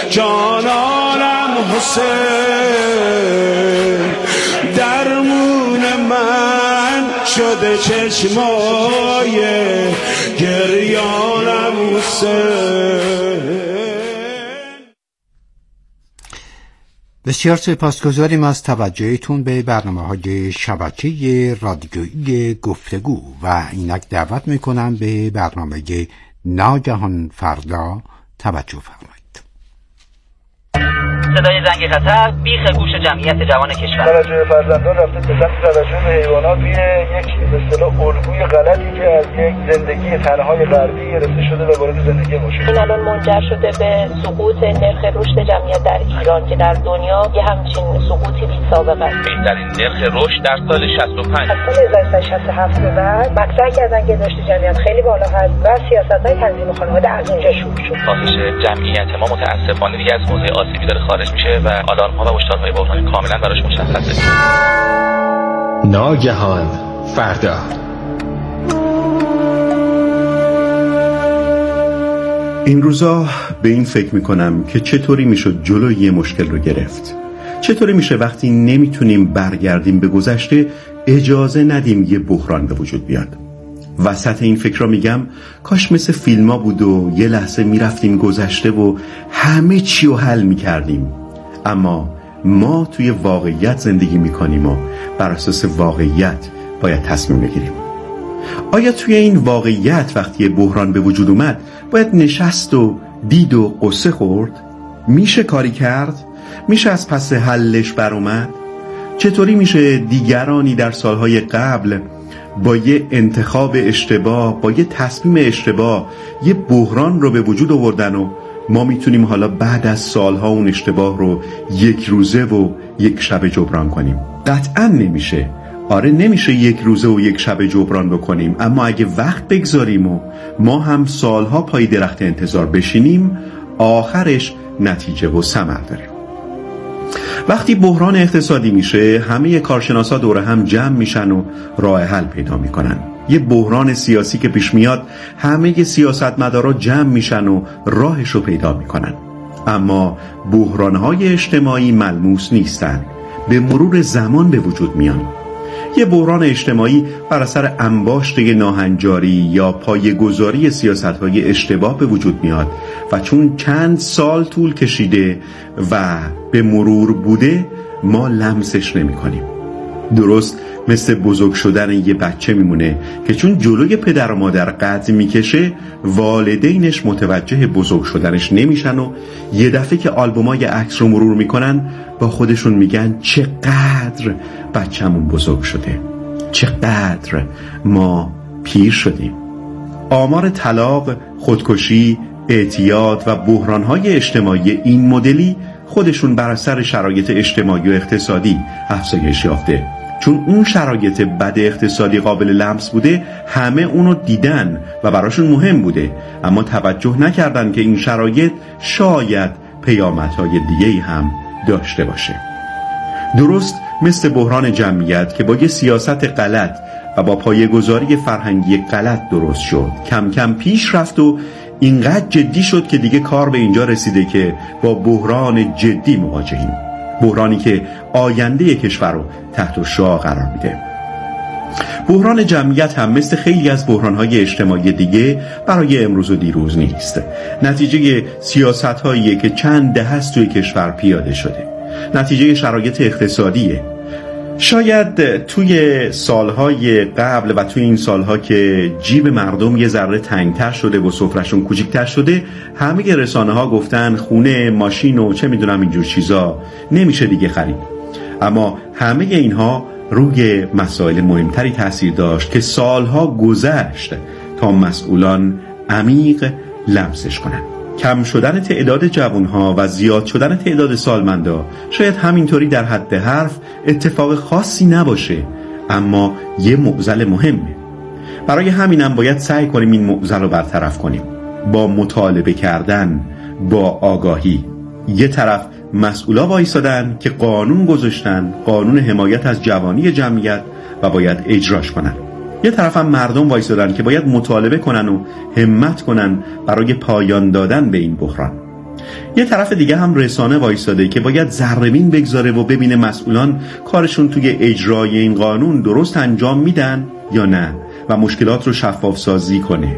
جانانم حسین، درمون من شده چشمای گریانم حسین. بسیار سپاسگزاریم از توجهتون به برنامه‌های شبکه رادیویی گفتگو و اینک دعوت میکنم به برنامه ناگهان فردا توجه فرمایید. صدای زنگ خطر بیخ گوش جمعیت جوان کشور. توجه فرزندان رفته به سمت توجه به حیوانات توی یک به اصطلاح الگوی غلطی که از یک زندگی تنهای غربی گرفته شده و وارد زندگی ما شده. این الان منجر شده به سقوط نرخ رشد جمعیت در ایران که در دنیا یه همچین سقوطی بی سابقه است. بهترین نرخ رشد در سال 65. از سال 1967 به بعد مقطع کردن که رشد جمعیت خیلی بالا هست و سیاست‌های تنظیم خانواده از اونجا شروع شد. کاهش جمعیت ما متأسفانه دیگه از حوزه آسیبی داره خارج میشه و آلارم‌ها و هشدارهای بحرانی کاملا براش مشخصه. ناگهان فردا. این روزا به این فکر میکنم که چطوری میشد جلوی یه مشکل رو گرفت. چطوری میشه وقتی نمیتونیم برگردیم به گذشته اجازه ندیم یه بحران به وجود بیاد. وسط این فکر رو میگم کاش مثل فیلم ها بود و یه لحظه میرفتیم گذشته و همه چی رو حل میکردیم. اما ما توی واقعیت زندگی میکنیم و بر اساس واقعیت باید تصمیم بگیریم. آیا توی این واقعیت وقتی بحران به وجود اومد باید نشست و دید و قصه خورد؟ میشه کاری کرد؟ میشه از پس حلش بر اومد؟ چطوری میشه دیگرانی در سالهای قبل با یه انتخاب اشتباه، با یه تصمیم اشتباه یه بحران رو به وجود آوردن و ما میتونیم حالا بعد از سالها اون اشتباه رو یک روزه و یک شب جبران کنیم؟ قطعا نمیشه. آره نمیشه یک روزه و یک شب جبران بکنیم، اما اگه وقت بگذاریم و ما هم سالها پای درخت انتظار بشینیم آخرش نتیجه و ثمر داره. وقتی بحران اقتصادی میشه همه کارشناسا دور هم جمع میشن و راه حل پیدا میکنن. یه بحران سیاسی که پیش میاد همه سیاستمدارا جمع میشن و راهشو پیدا میکنن. اما بحرانهای اجتماعی ملموس نیستن، به مرور زمان به وجود میان. یه بحران اجتماعی بر اثر انباشته ناهنجاری یا پایه‌گذاری سیاست‌های اشتباه به وجود میاد و چون چند سال طول کشیده و به مرور بوده ما لمسش نمی‌کنیم. درست مثل بزرگ شدن یه بچه میمونه که چون جلوی پدر و مادر قد میکشه والدینش متوجه بزرگ شدنش نمیشن و یه دفعه که آلبومای عکس رو مرور میکنن با خودشون میگن چقدر بچه‌مون بزرگ شده، چقدر ما پیر شدیم. آمار طلاق، خودکشی، اعتیاد و بحرانهای اجتماعی این مدلی خودشون بر اثر شرایط اجتماعی و اقتصادی افزایش یافته. چون اون شرایط بد اقتصادی قابل لمس بوده همه اونو دیدن و براشون مهم بوده، اما توجه نکردن که این شرایط شاید پیامدهای دیگه‌ای هم داشته باشه. درست مثل بحران جمعیت که با یه سیاست غلط و با پایه‌گذاری فرهنگی غلط درست شد، کم کم پیش رفت و اینقدر جدی شد که دیگه کار به اینجا رسیده که با بحران جدی مواجهیم. بحرانی که آینده کشور رو تحت الشعاع قرار میده. بحران جمعیت هم مثل خیلی از بحران‌های اجتماعی دیگه برای امروز و دیروز نیست. نتیجه سیاست‌هایی که چند دهه است توی کشور پیاده شده. نتیجه شرایط اقتصادیه. شاید توی سالهای قبل و توی این سالها که جیب مردم یه ذره تنگتر شده و سفره‌شون کوچیک‌تر شده، همه رسانه‌ها گفتن خونه، ماشین و چه میدونم اینجور چیزا نمیشه دیگه خرید. اما همه اینها روی مسائل مهمتری تاثیر داشت که سالها گذشت تا مسئولان عمیق لمسش کنن. کم شدن تعداد جوانها و زیاد شدن تعداد سالمندا شاید همینطوری در حد حرف اتفاق خاصی نباشه، اما یه معضل مهمه. برای همینم باید سعی کنیم این معضل رو برطرف کنیم با مطالبه کردن، با آگاهی. یه طرف مسئولا وایسادن که قانون گذاشتن، قانون حمایت از جوانی جمعیت و باید اجراش کنن. یه طرف هم مردم وایسادن که باید مطالبه کنن و همت کنن برای پایان دادن به این بحران. یه طرف دیگه هم رسانه وایساده که باید ذره‌بین بگذاره و ببینه مسئولان کارشون توی اجرای این قانون درست انجام میدن یا نه و مشکلات رو شفاف سازی کنه.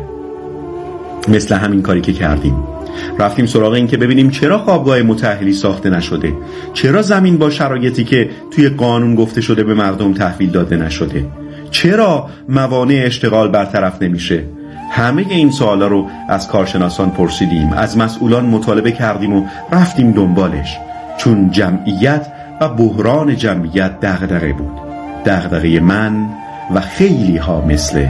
مثل همین کاری که کردیم، رفتیم سراغ این که ببینیم چرا خوابگاه متأهلی ساخته نشده، چرا زمین با شرایطی که توی قانون گفته شده به مردم تحویل داده نشده، چرا موانع اشتغال برطرف نمیشه. همه این سوالا رو از کارشناسان پرسیدیم، از مسئولان مطالبه کردیم و رفتیم دنبالش، چون جمعیت و بحران جمعیت دغدغه بود، دغدغه من و خیلی ها مثل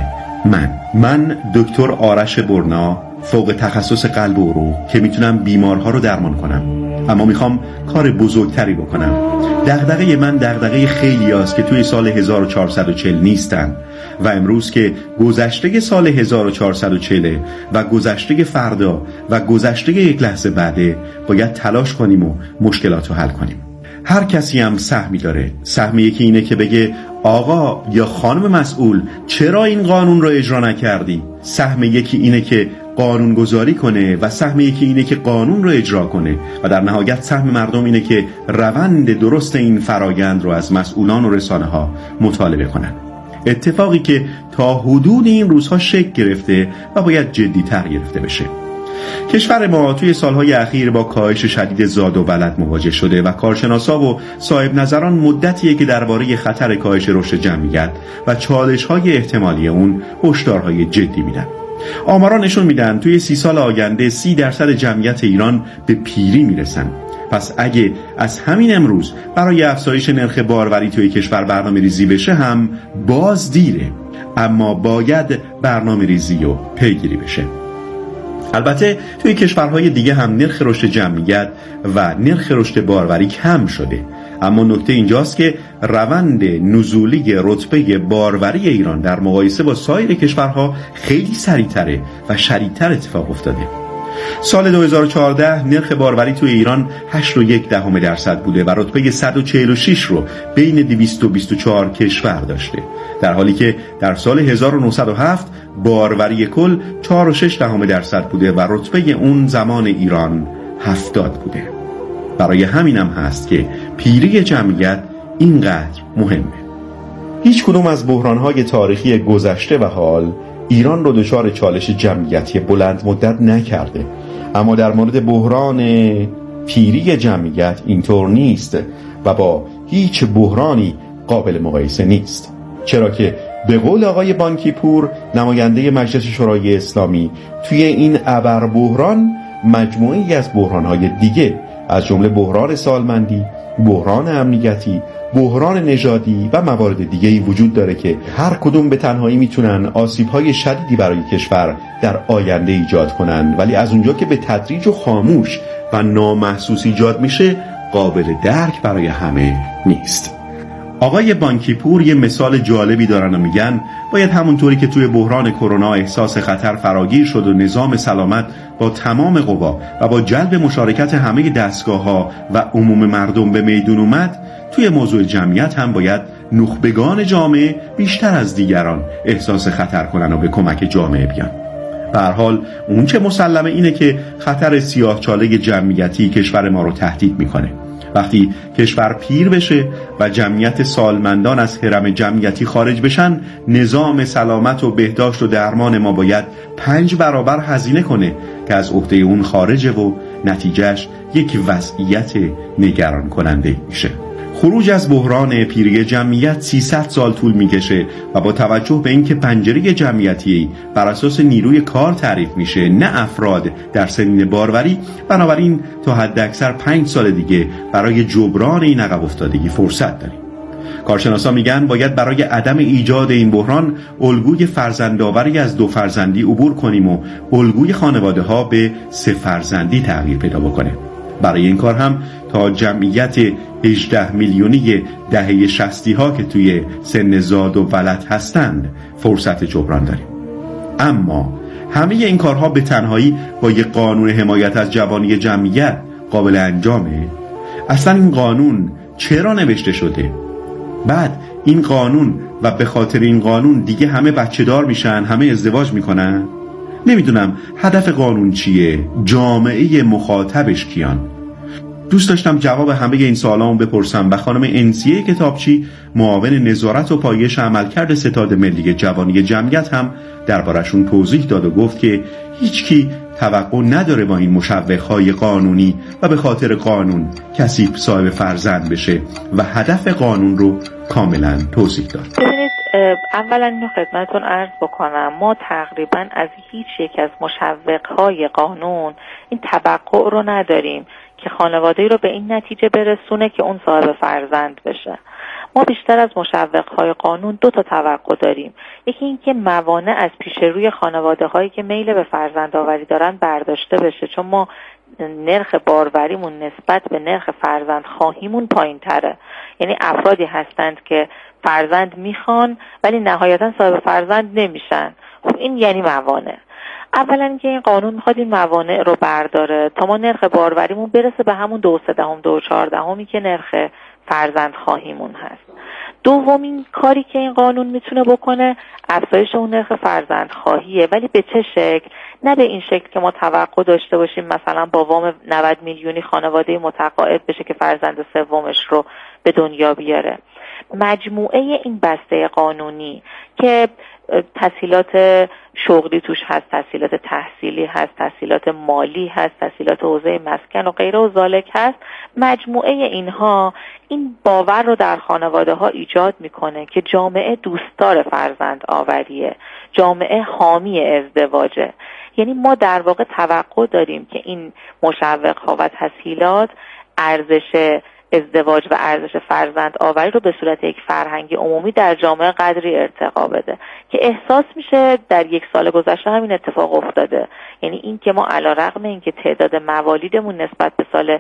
من دکتر آرش برنا، فوق تخصص قلب و عروق که میتونم بیمارها رو درمان کنم، اما میخوام کار بزرگتری بکنم. دغدغه من دغدغه خیلی هاست که توی سال 1440 نیستن و امروز که گذشته سال 1440 و گذشته فردا و گذشته یک لحظه بعده، باید تلاش کنیم و مشکلات رو حل کنیم. هر کسی هم سهمی داره. سهم یکی اینه که بگه آقا یا خانم مسئول چرا این قانون رو اجرا نکردی؟ سهم یکی اینه که قانون گذاری کنه و سهم یکی اینه که قانون رو اجرا کنه و در نهایت سهم مردم اینه که روند درست این فرایند رو از مسئولان و رسانه ها مطالبه کنن. اتفاقی که تا حدود این روزها شکل گرفته و باید جدی‌تر گرفته بشه. کشور ما توی سالهای اخیر با کاهش شدید زاد و ولد مواجه شده و کارشناسا و صاحب نظران مدتیه که درباره خطر کاهش رشد جمعیت و چالش‌های احتمالی اون هشدارهای جدی میدن. آمارا نشون میدن توی 30 سال آینده 30% جمعیت ایران به پیری میرسن. پس اگه از همین امروز برای افزایش نرخ باروری توی کشور برنامه ریزی بشه هم باز دیره، اما باید برنامه ریزی و پیگیری بشه. البته توی کشورهای دیگه هم نرخ رشد جمعیت و نرخ رشد باروری کم شده، اما نکته اینجاست که روند نزولی رتبه باروری ایران در مقایسه با سایر کشورها خیلی سریع‌تره و شدیدتر اتفاق افتاده. سال 2014 نرخ باروری توی ایران 8.1% بوده و رتبه 146 رو بین 224 کشور داشته، در حالی که در سال 1907 باروری کل 4.6% بوده و رتبه اون زمان ایران 70 بوده. برای همینم هست که پیری جمعیت اینقدر مهمه. هیچ کدوم از بحران‌های تاریخی گذشته و حال ایران رو دچار چالش جمعیتی بلند مدت نکرده، اما در مورد بحران پیری جمعیت اینطور نیست و با هیچ بحرانی قابل مقایسه نیست، چرا که به قول آقای بانکی پور، نماینده مجلس شورای اسلامی، توی این ابر بحران مجموعی از بحران‌های دیگه از جمله بحران سالمندی، بحران امنیتی، بحران نژادی و موارد دیگه‌ای وجود داره که هر کدوم به تنهایی میتونن آسیب‌های شدیدی برای کشور در آینده ایجاد کنن، ولی از اونجا که به تدریج و خاموش و نامحسوس ایجاد میشه قابل درک برای همه نیست. آقای بانکی پور یه مثال جالبی دارن و میگن باید همونطوری که توی بحران کرونا احساس خطر فراگیر شد و نظام سلامت با تمام قوا و با جلب مشارکت همه دستگاه‌ها و عموم مردم به میدون اومد، توی موضوع جمعیت هم باید نخبگان جامعه بیشتر از دیگران احساس خطر کنن و به کمک جامعه بیان. به هر حال اون چه مسلمه اینه که خطر سیاه‌چاله جمعیتی کشور ما رو تهدید میکنه. وقتی کشور پیر بشه و جمعیت سالمندان از حرم جمعیتی خارج بشن، نظام سلامت و بهداشت و درمان ما باید 5 برابر هزینه کنه که از عهده اون خارجه و نتیجهش یک وضعیت نگران کننده میشه. خروج از بحران پیری جمعیت 300 سال طول میکشه و با توجه به اینکه پنجره جمعیتی بر اساس نیروی کار تعریف میشه نه افراد در سنین باروری، بنابراین تا حد اکثر 5 سال دیگه برای جبران این عقب افتادگی فرصت داریم. کارشناسا میگن باید برای عدم ایجاد این بحران الگوی فرزندآوری از 2 فرزندی عبور کنیم و الگوی خانواده ها به 3 فرزندی تغییر پیدا بکنه. برای این کار هم تا جمعیت 18 میلیونی دهه 60 ها که توی سن زاد و ولد هستند فرصت جبران داریم. اما همه این کارها به تنهایی با یک قانون حمایت از جوانی جمعیت قابل انجامه؟ اصلا این قانون چرا نوشته شده؟ بعد این قانون و به خاطر این قانون دیگه همه بچه دار میشن، همه ازدواج میکنن؟ نمیدونم هدف قانون چیه، جامعه مخاطبش کیان. دوست داشتم جواب همه این سوالامو بپرسم و خانم انسیه کتابچی، معاون نظارت و پایش عملکرد ستاد ملی جوانی جمعیت، هم دربارشون توضیح داد و گفت که هیچکی توقع نداره با این مشوق‌های قانونی و به خاطر قانون کسی صاحب فرزند بشه و هدف قانون رو کاملا توضیح داد. ببینید، اولا اینو خدمتتون عرض بکنم، ما تقریبا از هیچ یک از مشوق‌های قانون این توقع رو نداریم که خانواده‌ای رو به این نتیجه برسونه که اون صاحب فرزند بشه. ما بیشتر از مشوق‌های قانون 2 تا توقع داریم. یکی این که موانع از پیش روی خانواده‌هایی که میل به فرزندآوری دارن برداشته بشه، چون ما نرخ باروریمون نسبت به نرخ فرزند خواهیمون پایین تره. یعنی افرادی هستند که فرزند میخوان ولی نهایتا صاحب فرزند نمیشن. خب این یعنی موانع. اولا که این قانون میخواد این موانع رو برداره تا ما نرخ باروریمون برسه به همون 2.3 که نرخ فرزند خواهیمون هست. دومین کاری که این قانون میتونه بکنه افزایش اون نرخ فرزند خواهیه، ولی به چه شکل؟ نه به این شکل که ما توقع داشته باشیم مثلا با وام 90 میلیونی خانواده متقاعد بشه که فرزند سومش رو به دنیا بیاره. مجموعه این بسته قانونی که تسهیلات شغلی توش هست، تسهیلات تحصیلی هست، تسهیلات مالی هست، تسهیلات حوزه مسکن و غیره و ذالک هست، مجموعه اینها این باور رو در خانواده ها ایجاد میکنه که جامعه دوستدار فرزند آوریه، جامعه حامی ازدواجه. یعنی ما در واقع توقع داریم که این مشوق ها و تسهیلات ارزش ازدواج و ارزش فرزند آوری رو به صورت یک فرهنگ عمومی در جامعه قدری ارتقا بده که احساس میشه در 1 سال گذشته همین اتفاق افتاده. یعنی این که ما علیرغم این که تعداد موالیدمون نسبت به سال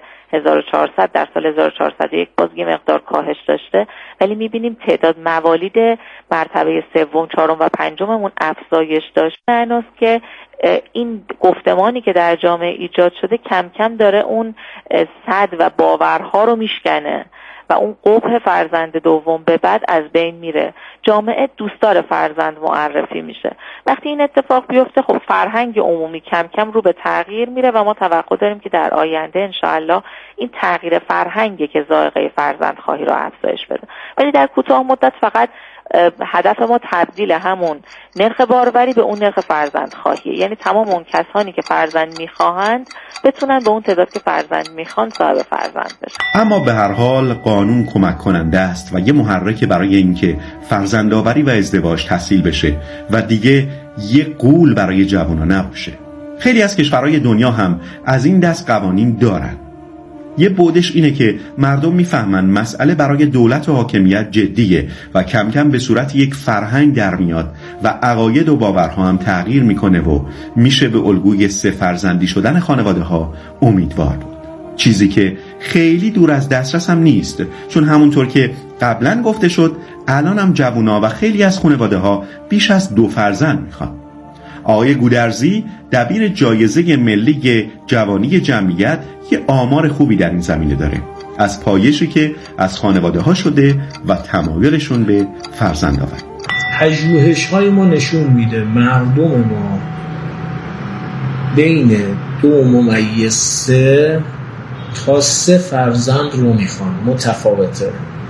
1400 در سال 1401 باز یه مقدار کاهش داشته، ولی میبینیم تعداد موالید مرتبه 3، 4 و 5 افزایش داشته. معناست که این گفتمانی که در جامعه ایجاد شده کم کم داره اون سد و باورها رو میشکنه و اون قبح فرزند دوم به بعد از بین میره. جامعه دوستدار فرزند معرفی میشه. وقتی این اتفاق بیفته خب فرهنگ عمومی کم کم رو به تغییر میره و ما توقع داریم که در آینده انشاءالله این تغییر فرهنگی که ذائقه فرزند خواهی رو افزایش بده. ولی در کوتاه مدت فقط هدف ما تبدیل همون نرخ باروری به اون نرخ فرزند خواهیه. یعنی تمام اون کسانی که فرزند میخواهند بتونن به اون تعداد که فرزند میخوان صاحب فرزند بشن. اما به هر حال قانون کمک کننده است و یه محرک برای اینکه فرزندآوری و ازدواج تسهیل بشه و دیگه یه غول برای جوونا نباشه. خیلی از کشورهای دنیا هم از این دست قوانین دارن. یه بودش اینه که مردم میفهمن مسئله برای دولت و حاکمیت جدیه و کم کم به صورت یک فرهنگ در میاد و عقاید و باورها هم تغییر میکنه و میشه به الگوی 3 فرزندی شدن خانواده ها امیدوار بود. چیزی که خیلی دور از دسترس هم نیست، چون همونطور که قبلا گفته شد الان هم جوونا و خیلی از خانواده ها بیش از 2 فرزند میخوان. آقای گودرزی دبیر جایزه ملی جوانی جمعیت یه آمار خوبی در این زمینه داره از پایشی که از خانواده ها شده و تمایلشون به فرزندآوری. پژوهش‌های ما نشون میده مردم ما بین 2.3 تا 3 فرزند رو میخوان. متفاوته،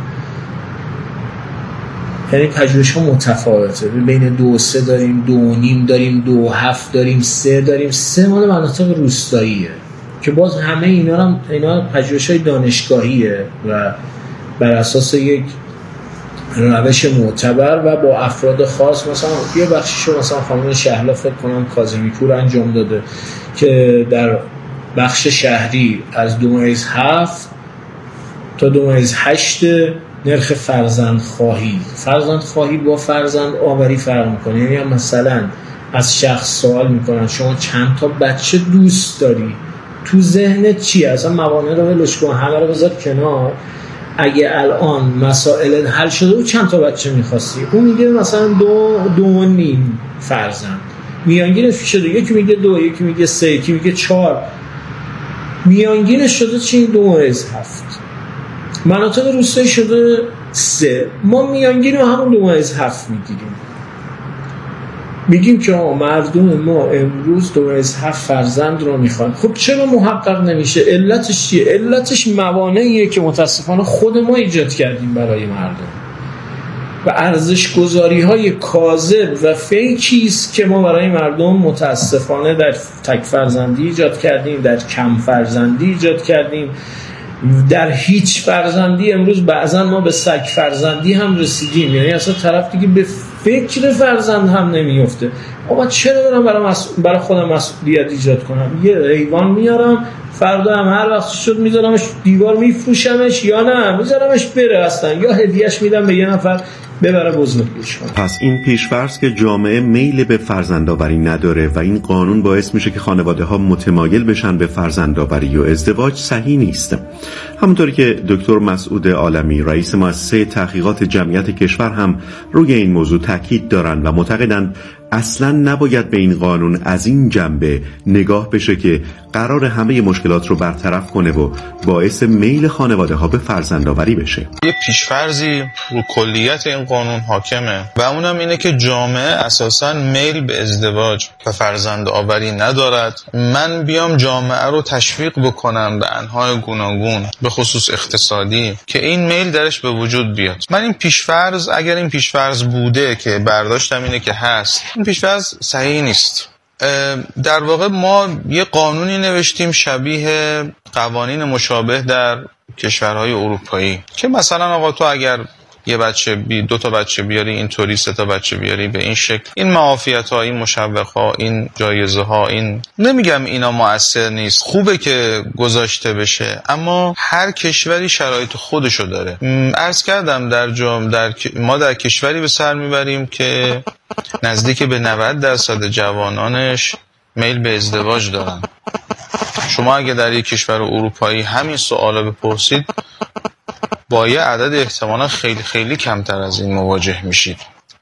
یعنی پژوهش‌ها متفاوته. بین 2 و 3 داریم، 2.5 داریم، 2.7 داریم، 3 داریم. 3 مال مناطق روستاییه که باز همه اینا پژوهش‌های دانشگاهیه و بر اساس یک روش معتبر و با افراد خاص. مثلا یه بخشیشو مثلا خانم شهلا فکر کنم کاظمی پور انجام داده که در بخش شهری از 2.7 تا 2.8 نرخ فرزند خواهی با فرزند آوری فرق میکنه. یعنی مثلا از شخص سوال میکنن شما چند تا بچه دوست داری؟ تو ذهنت چیه؟ اصلا موانع رو ولش کن، همه رو بذار کنار. اگه الان مسائل حل شده و چند تا بچه میخواستی؟ اون میگه مثلا 2.5 فرزند. میانگینش شده یکی میگه 2، یکی میگه 3، یکی میگه 4. میانگینش شده چی؟ 2.7. مناطق روستایی شده 3. ما میانگین رو همون 2.7 میگیریم. میگیم که مردم ما امروز 2.7 فرزند رو میخوان. خب چرا محقق نمیشه؟ علتش چیه؟ علتش موانعیه که متاسفانه خود ما ایجاد کردیم برای مردم و ارزش گذاری های کاذب و فیکی است که ما برای مردم متاسفانه در تک فرزندی ایجاد کردیم، در کم فرزندی ایجاد کردیم، در هیچ فرزندی. امروز بعضا ما به سگ فرزندی هم رسیدیم، یعنی اصلا طرف دیگه به فکر فرزند هم نمیفته. اما چرا برم برای خودم مسئولیت ایجاد کنم؟ یه حیوان میارم، فردا هم هر وقت شد میذارمش دیوار میفروشمش، یا نه میذارمش بره اصلا، یا هدیهش میدم به یه نفر ببره بزرگش کنه. پس این پیش‌فرض که جامعه میل به فرزندآوری نداره و این قانون باعث میشه که خانواده‌ها متمایل بشن به فرزندآوری و ازدواج صحیح نیست. همونطوری که دکتر مسعود عالمی رئیس مؤسسه تحقیقات جمعیت کشور هم روی این موضوع تاکید دارن و معتقدند اصلا نباید به این قانون از این جنبه نگاه بشه که قرار همه مشکلات رو برطرف کنه و باعث میل خانواده‌ها به فرزندآوری بشه. یه پیش‌فرضی رو کلیت این قانون حاکمه و اونم اینه که جامعه اساساً میل به ازدواج و فرزندآوری ندارد. من بیام جامعه رو تشویق بکنم به انواع گوناگون، به خصوص اقتصادی، که این میل درش به وجود بیاد. من این پیش‌فرض، اگر این پیش‌فرض بوده که برداشتم اینه که هست، این پیش‌فرض صحیح نیست. در واقع ما یه قانونی نوشتیم شبیه قوانین مشابه در کشورهای اروپایی که مثلا آقا تو اگر یه بچه 2 تا بچه بیاری اینطوری، 3 تا بچه بیاری به این شکل، این معافیت ها، این مشوق ها، این جایزه ها، این نمیگم اینا مؤثر نیست، خوبه که گذاشته بشه، اما هر کشوری شرایط خودشو داره. عرض کردم ما در کشوری به سر میبریم که نزدیک به 90% جوانانش میل به ازدواج دارن. شما اگه در یک کشور اروپایی همین سوالا بپرسید با یه عدد احتمالا خیلی خیلی کمتر از این مواجه میشید.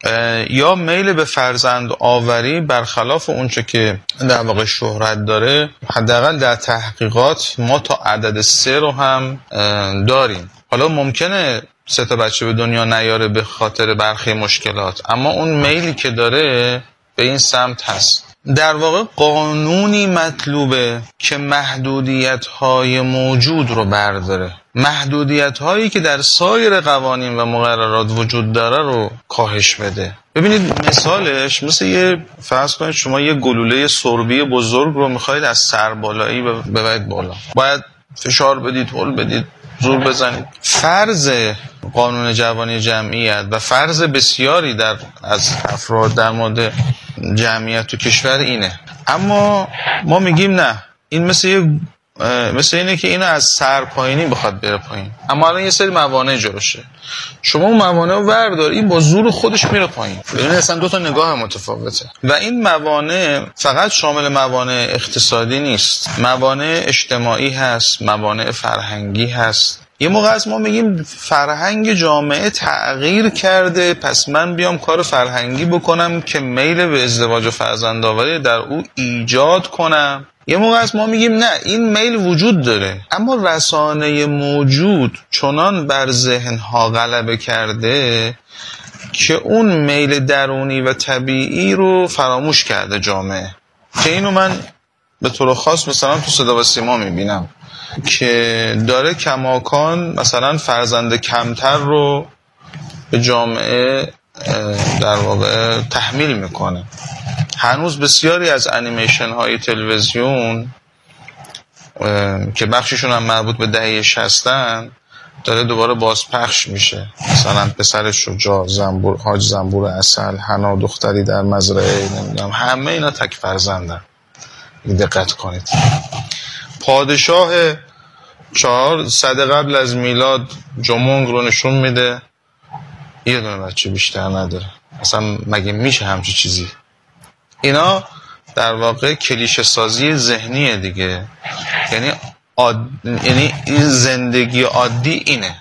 یا میل به فرزند آوری برخلاف اونچه که در واقع شهرت داره، حداقل در تحقیقات ما تا عدد 3 رو هم داریم. حالا ممکنه 3 تا بچه به دنیا نیاره به خاطر برخی مشکلات، اما اون میلی که داره به این سمت هست. در واقع قانونی مطلوبه که محدودیت‌های موجود رو برداره، محدودیت‌هایی که در سایر قوانین و مقررات وجود داره رو کاهش بده. ببینید مثالش مثل فرض کنید شما یه گلوله سربی بزرگ رو می‌خواید از سربالایی ببرید بالا، باید فشار بدید، هل بدید، زور بزنید. فرض قانون جوانی جمعیت و فرض بسیاری از افراد در مورد جمعیت و کشور اینه، اما ما میگیم نه، این مثل اینه که اینو از سرپایینی بخواد بره پایین، اما الان یه سری موانع جلوشه، شما اون موانع رو وردار، این با زور خودش میره پایین. ببینید اصلا 2 تا نگاه متفاوته و این موانع فقط شامل موانع اقتصادی نیست، موانع اجتماعی هست، موانع فرهنگی هست. یه موقع از ما میگیم فرهنگ جامعه تغییر کرده، پس من بیام کار فرهنگی بکنم که میل به ازدواج و فرزندآوری در او ایجاد کنم. یه موقع از ما میگیم نه، این میل وجود داره، اما رسانه موجود چنان بر ذهنها غلبه کرده که اون میل درونی و طبیعی رو فراموش کرده جامعه. که اینو من به طور خاص مثلا تو صدا و سیما میبینم که داره کماکان مثلا فرزند کمتر رو به جامعه در واقع تحمیل میکنه. هنوز بسیاری از انیمیشن های تلویزیون که بخششون هم مربوط به دهه 60 داره دوباره بازپخش میشه، مثلا پسر شجاع، حاج زنبور عسل، حنا دختری در مزرعه، نمیدونم، همه اینا تک فرزندن. دقت کنید پادشاه 400 قبل از میلاد جمونگ رو نشون میده، یه دونه بچه بیشتر نداره. اصلا مگه میشه همچین چیزی؟ اینا در واقع کلیشه سازی ذهنیه دیگه. یعنی این زندگی عادی اینه.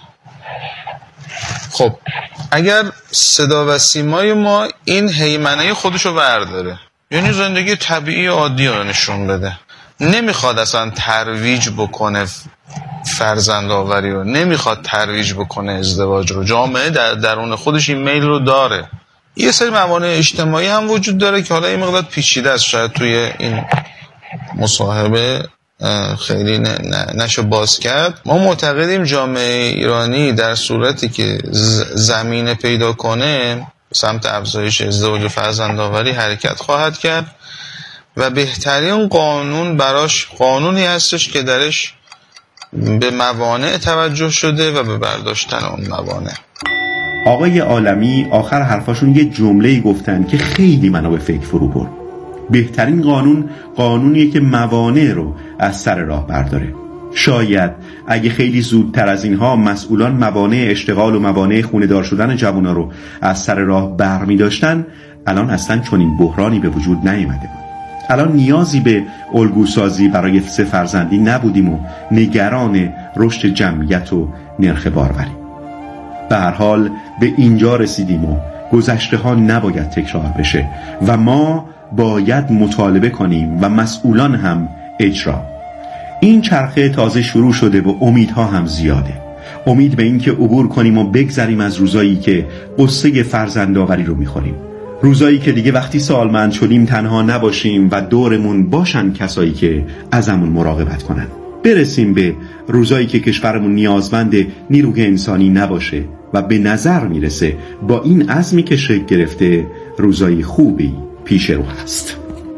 خب اگر صدا و سیمای ما این هیمنه خودشو برداره، یعنی زندگی طبیعی عادی رو نشون بده، نمیخواد اصلا ترویج بکنه فرزند آوری رو، نمیخواد ترویج بکنه ازدواج رو، جامعه در درون خودش این میل رو داره، یه سری موانع اجتماعی هم وجود داره که حالا یه مقدار پیچیده است، شاید توی این مصاحبه خیلی نشه باز کرد. ما معتقدیم جامعه ایرانی در صورتی که زمینه پیدا کنه سمت افزایش ازدواج و فرزندآوری حرکت خواهد کرد و بهترین قانون براش قانونی هستش که درش به موانع توجه شده و به برداشتن اون موانع. آقای عالمی آخر حرفاشون یه جمله‌ای گفتن که خیلی منو به فکر فرو برد. بهترین قانون قانونیه که موانع رو از سر راه برداره. شاید اگه خیلی زودتر از اینها مسئولان موانع اشتغال و موانع خونه‌دار شدن جوونا رو از سر راه برمی داشتن، الان اصلا چنین بحرانی به وجود نیامده بود. الان نیازی به الگوسازی برای 3 فرزندی نبودیم و نگران رشد جمعیت و نرخ باروری. به هر حال به اینجا رسیدیم و گذشته ها نباید تکرار بشه و ما باید مطالبه کنیم و مسئولان هم اجرا. این چرخه تازه شروع شده و امیدها هم زیاده. امید به این که عبور کنیم و بگذریم از روزایی که قصه فرزندآوری رو میخوریم. روزایی که دیگه وقتی سالمند شدیم تنها نباشیم و دورمون باشن کسایی که ازمون مراقبت کنن. برسیم به روزایی که کشورمون نیازمند نیروی انسانی نباشه و به نظر میرسه با این عزمی که شکل گرفته روزای خوبی پیش رو هست.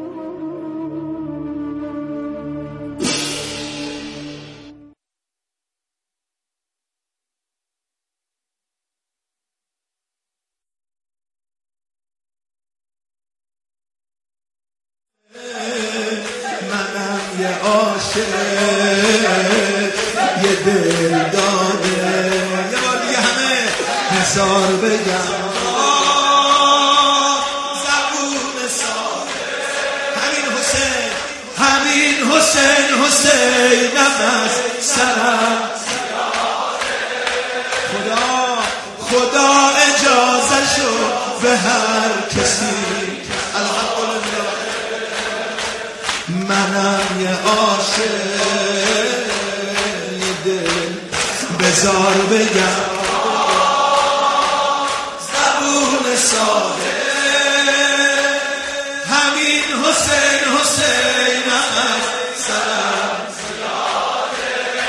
منم یه عاشق یه دل داده، یه بار دیگه همه حسار بگم زبون ساده. همین حسینم از سرم. خدا اجازه شو به هر کسی. منم یه عاشق یه دل بذار بگم زبون ساده. همین حسین از سرم زیاده.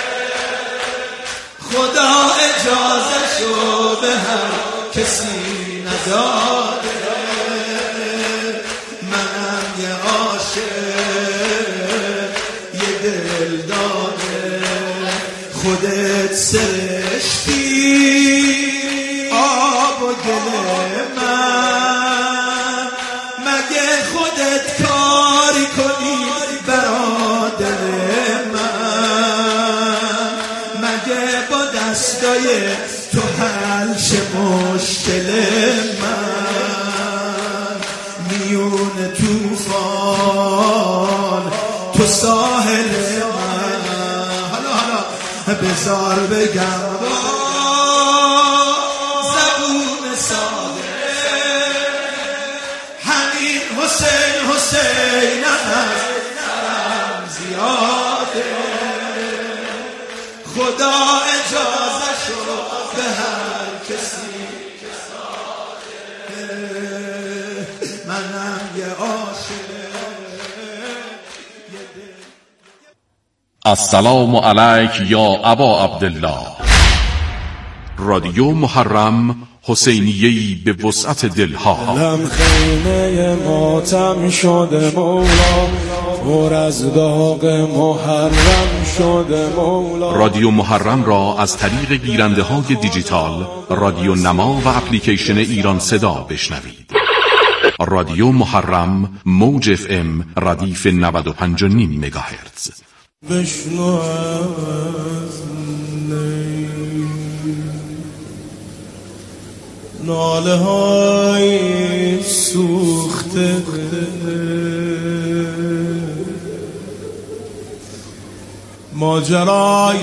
خدا اجازه شو به هر کسی نداده. منم یه عاشق یه دل داده. خودت سرشتی آب و گل من، مگه خودت کاری کنی برا دل من؟ مگه با دستای تو حل شه مشکل من؟ میون توفان تو ساحل من. حالا بذار بگم زبون ساده. همین حسین از سرم زیاده. خدا اجازه شو به هر کسی. منم یه عاشق. السلام علیک یا ابا عبدالله. رادیو محرم، حسینیه‌ای به وسعت دلها. دلم خیمه ماتم شده مولا، پر از داغ محرم شده مولا. رادیو محرم را از طریق گیرنده های دیجیتال، رادیو نما و اپلیکیشن ایران صدا بشنوید. رادیو محرم، موج FM ردیف 95.5 مگاهرتز. بشنو از ناله های سوخته، ماجرای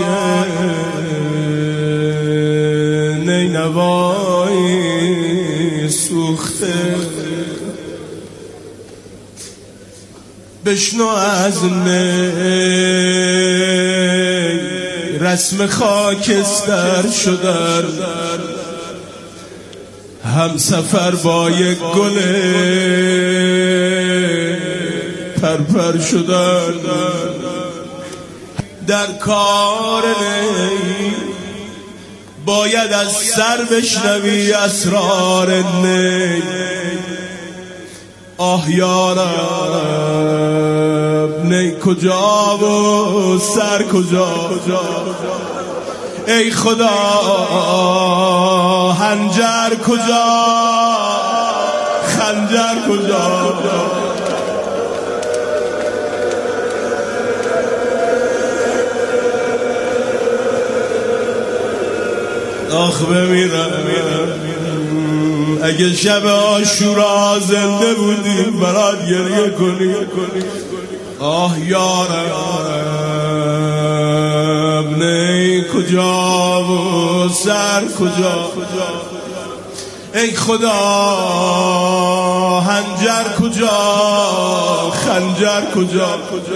نینوای سوخته. بشنو از نی رسم خاکستر شدن، هم سفر با یک گل پرپر شدن در کار نی باید از سر بشنوی اسرار نی آه یارم نی کجا و سر کجا ای خدا هنجر کجا خنجر کجا آخ بمیرم اگه شب عاشورا زنده بودیم برات گریه کنی آه یارم نی کجا و سر کجا ای خدا هنجر کجا خنجر کجا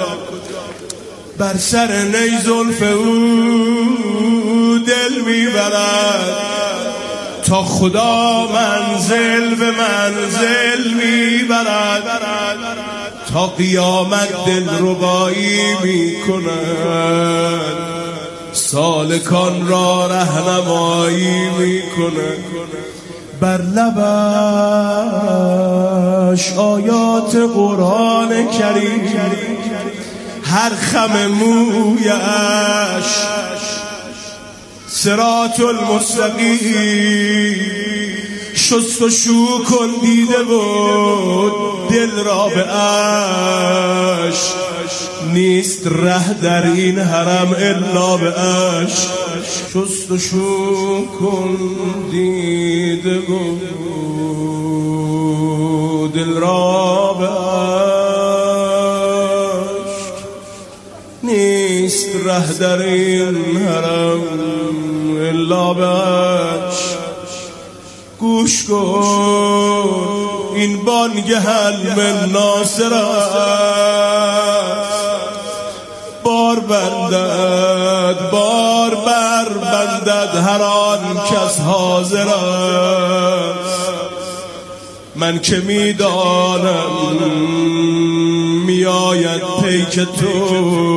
بر سر نی زلف او دل میبرد تا خدا منزل به منزل میبرد تا قیامت دل ربایی میکند سالکان را رهنمایی میکند بر لبش آیات قرآن کریم هر خم مویش صراط المستقیم شست و شو کن دیده بود دل را به عشق نیست ره در این حرم الا به عشق شست و شو کن دیده بود دل را به عشق نیست ره در این حرم الا به عشق گوش کن این بانگ حلم ناصر است بار بندد بار بر بندد هر آن کس حاضر است من که میدانم میآید پیک تو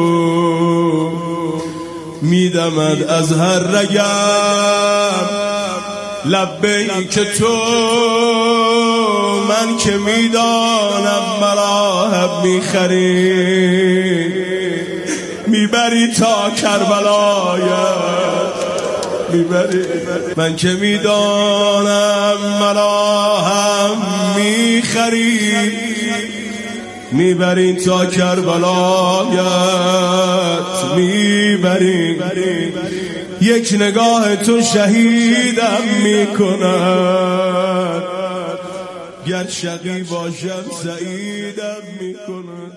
میدمد از هر رگم لبیک تو من که میدانم مراهم میخری میبری تا کربلایت میبری من که میدانم مراهم میخری میبری تا کربلایت میبری یک نگاه تو شهیدم میکند گر شقی باشم سعیدم میکند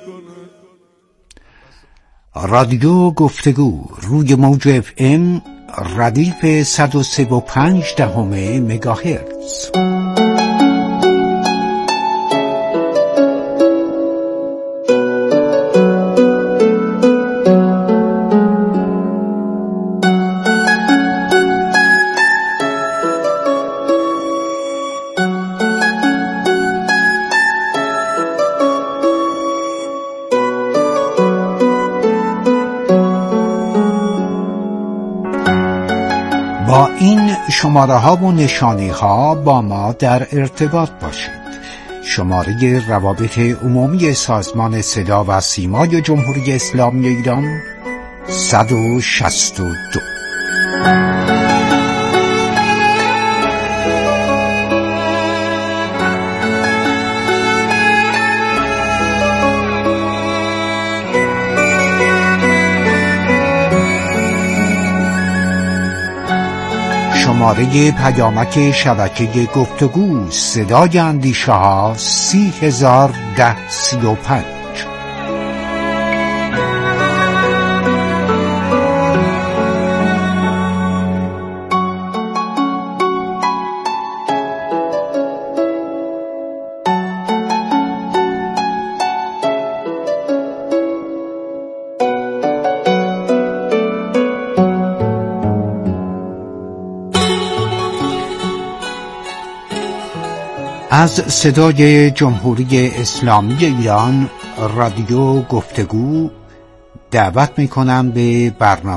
رادیو گفتگو روی موج FM ردیف 103.5 مگاهرتز. با این شماره ها و نشانی ها با ما در ارتباط باشید. شماره روابط عمومی سازمان صدا و سیمای جمهوری اسلامی ایران 162. شماره پیامک شبکه گفتگو صدای اندیشه ها 301035. از صدای جمهوری اسلامی ایران رادیو گفتگو دعوت می‌کنم به برنامه